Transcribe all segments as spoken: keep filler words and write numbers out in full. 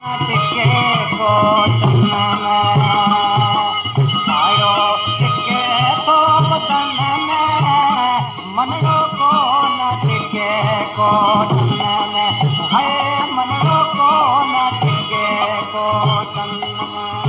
टिके कोटन में आयो टिके तो बदन में मनड़ो को न टिके कोटन में है मनड़ो को न टिके कोटन में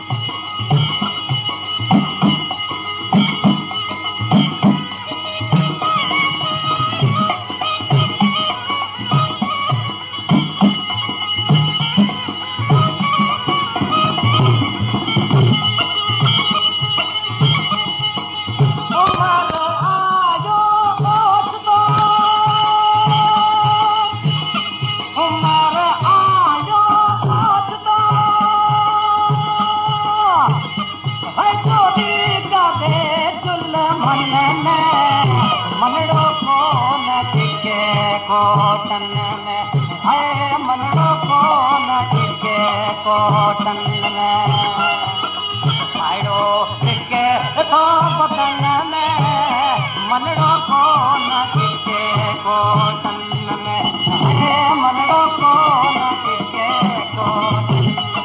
मनड़ो को न टिके कोटन में है मनड़ो को न टिके कोटन में आयो टिके तो बदन में मनड़ो को न टिके कोटन में है मनड़ो को न टिके कोटन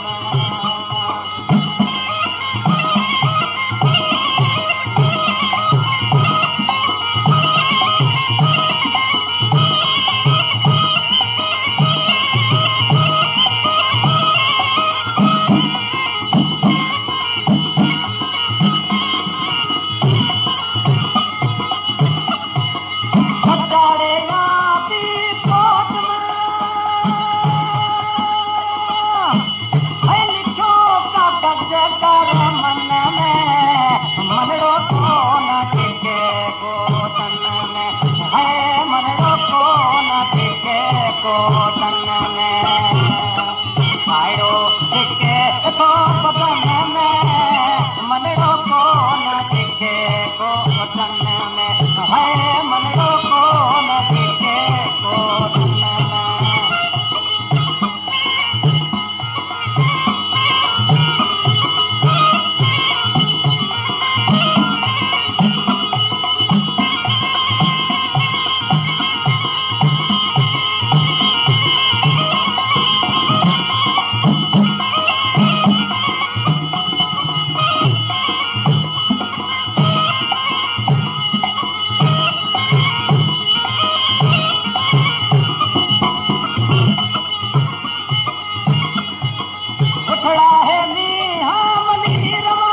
मनड़ो को न टिके कोटन में है मनड़ो को न टिके कोटन में आयो टिके तो बदन में मनड़ो को न टिके कोटन में है मनड़ो को न टिके कोटन में उठड़ा है मीहा मनीरवा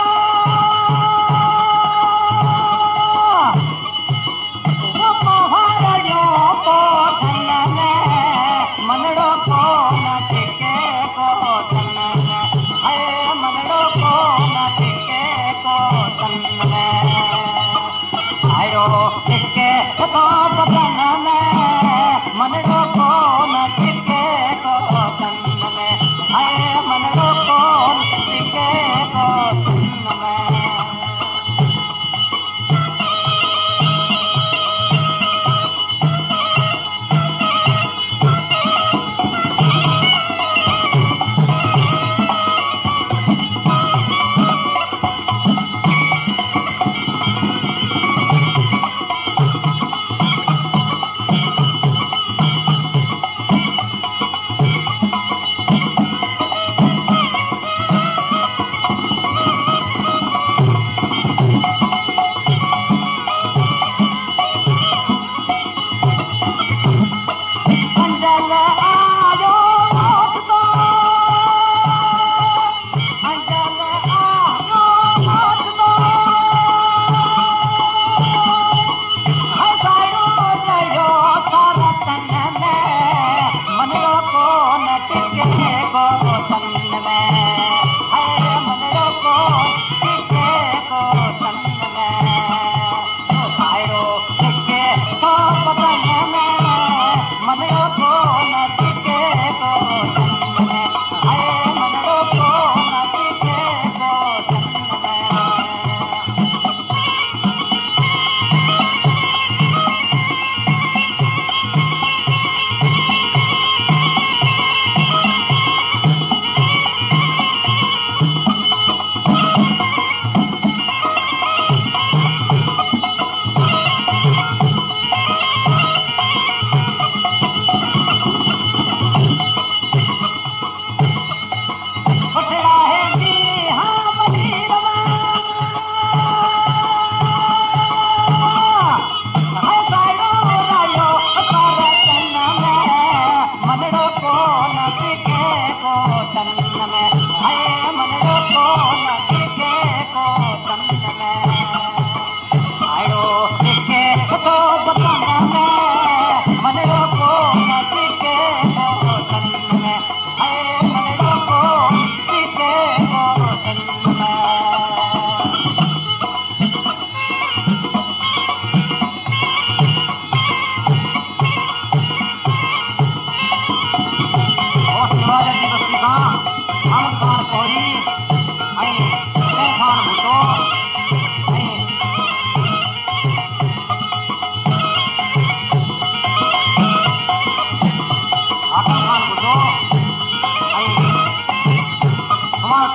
वो मोहरजो कोटन में मनड़ो को न टिके कोटन में है मनड़ो को न टिके कोटन में आयो टिके तो बदन में मनड़ो को न टिके कोटन में है मनड़ो को न टिके कोटन में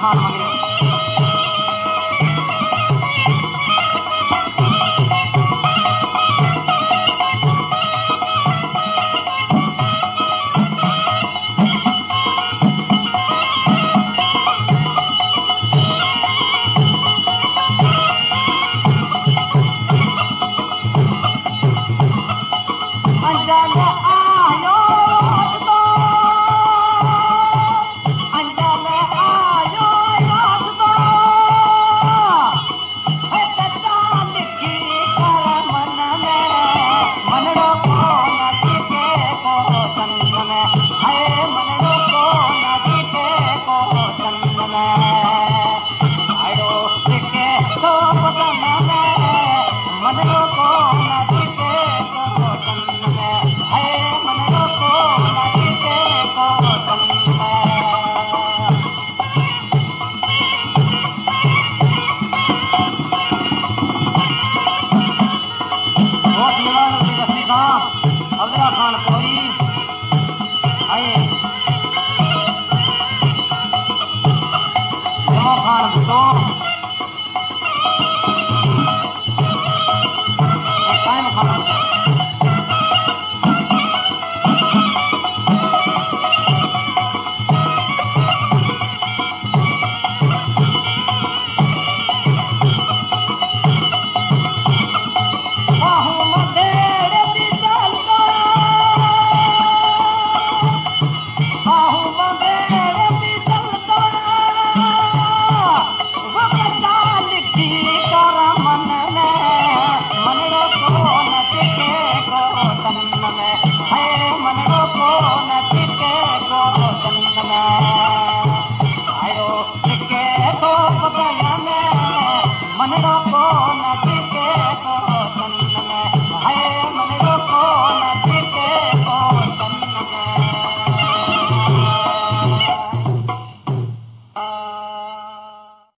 हार मांगे